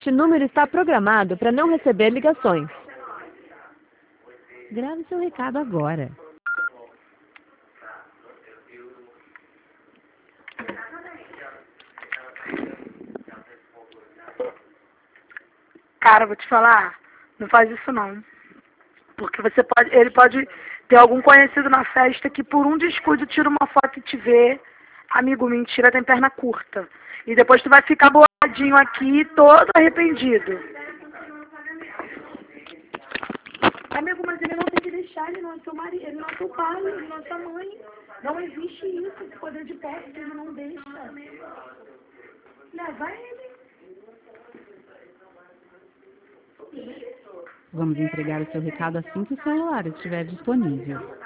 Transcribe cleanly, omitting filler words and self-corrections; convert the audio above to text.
Este número está programado para não receber ligações. Grave seu recado agora. Cara, vou te falar, não faz isso não. Porque ele pode ter algum conhecido na festa que por um descuido tira uma foto e te vê. Amigo, mentira tem perna curta. E depois tu vai ficar boladinho aqui, todo arrependido. Amigo, mas ele não tem que deixar, ele não é seu marido, ele não é seu pai, ele não é sua mãe. Não existe isso, esse poder de posse, ele não deixa. Leva ele. Vamos entregar o seu recado assim que o celular estiver disponível.